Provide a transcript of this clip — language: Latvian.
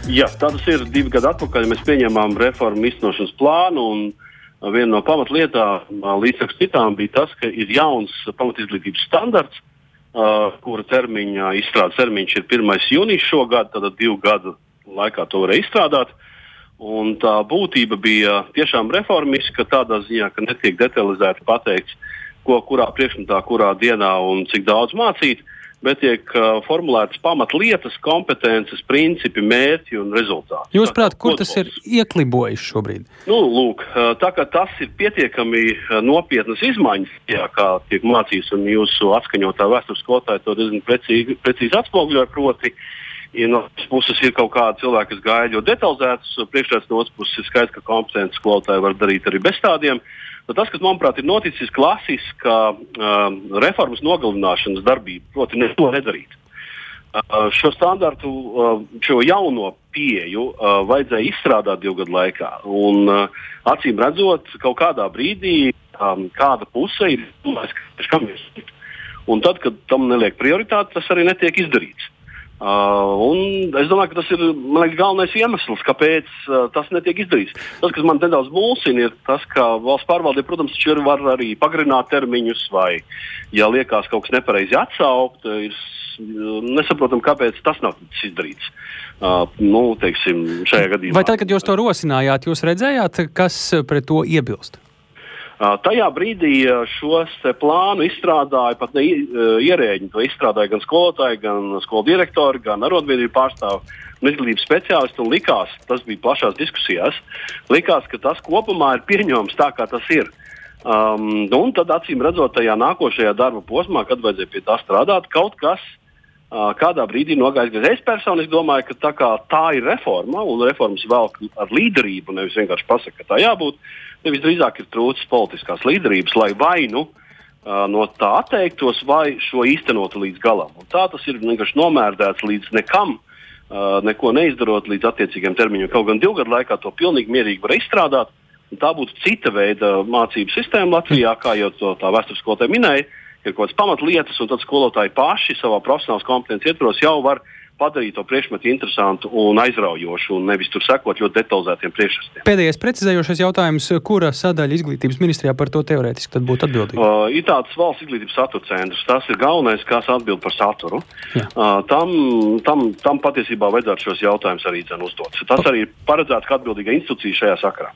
Jā, tas ir 2 gadu atpakaļ. Mēs pieņēmām reformu īstenošanas plānu, un viena no pamatlietām līdz citām bija tas, ka ir jauns pamatizglītības standarts, kura izstrādes termiņš ir 1. jūnijas šogad, tad 2 gadu laikā to varēja izstrādāt. Un tā būtība bija tiešām reformiska, tādā ziņā, ka netiek detalizēti pateikts, ko kurā priekšmetā, kurā dienā un cik daudz mācīt, bet tiek formulētas pamatlietas, kompetences, principi, mērķi un rezultāti. Jūs prāt, kur tas ir ieklibojis šobrīd? Lūk, tā kā tas ir pietiekami nopietnas izmaiņas, kā tiek mācīts, un jūsu atskaņotā vēstures skolotāja to diezgan precīzi atspoguļoja, proti, ja no puses ir kaut kādi cilvēki, kas gaida ļoti detalizētus priekšstats, no otras puses ir skaidrs, ka kompetences skolotāji var darīt arī bez tādiem. Tad tas, kas, manuprāt, ir noticis klasiska reformas nogalināšanas darbība, proti neko nedarīt. Šo standartu, šo jauno pieeju vajadzēja izstrādāt 2 gadu laikā. Un acīm redzot, kaut kādā brīdī kāda puse ir domājis, kam ir. Un tad, kad tam neliek prioritāti, tas arī netiek izdarīts. Un es domāju, ka tas ir galvenais iemesls, kāpēc tas netiek izdarīts. Tas, kas man nedaudz mulsina, ir tas, ka valsts pārvaldē, protams, var arī pagarināt termiņus, vai, ja liekas kaut kas nepareizi atsaukt, ir nesaprotam, kāpēc tas nav izdarīts. Teiksim, šajā gadījumā. Vai tad, kad jūs to rosinājāt, jūs redzējāt, kas pret to iebilst? Tajā brīdī šos plānu izstrādāja pat ne ierēģi. To izstrādāja gan skolotāji, gan skolu direktori, gan arotbiedrību pārstāvi un izglītības speciālisti. Un likās, tas bija plašās diskusijās, likās, ka tas kopumā ir pieņemams tā, kā tas ir. Un tad acīm redzot tajā nākošajā darba posmā, kad vajadzēja pie tā strādāt, kaut kas kādā brīdī nogājis. Es personiski domāju, ka tā ir reforma, un reformas velk ar līderību, nevis vienkārši pasaka, ka tā jābūt. Visdrīzāk ir trūcis politiskās līderības, lai vai no tā atteiktos, vai šo īstenotu līdz galam. Un tā tas ir vienkārši nomērdēts līdz nekam, neko neizdarot līdz attiecīgiem termiņiem. Kaut gan 2 gadu laikā to pilnīgi mierīgi var izstrādāt, un tā būtu cita veida mācību sistēma Latvijā, kā jau to tā vēstures skolotāja minēja, ir kaut kādas pamatlietas, un tad skolotāji paši savā profesionālas kompetences ietvaros jau var padarīt to priekšmetu interesantu un aizraujošu, un nevis tur sekot ļoti detalizētiem priekšstatiem. Pēdējais precizējošais jautājums, kura sadaļa izglītības ministrijā par to teorētiski tad būtu atbildīga? Ir tāds valsts izglītības satura centrs. Tas ir galvenais, kas atbild par saturu. Tam patiesībā vajadzētu šos jautājumus arī uzdot. Tas arī ir paredzēts kā atbildīga institūcija šajā sakarā.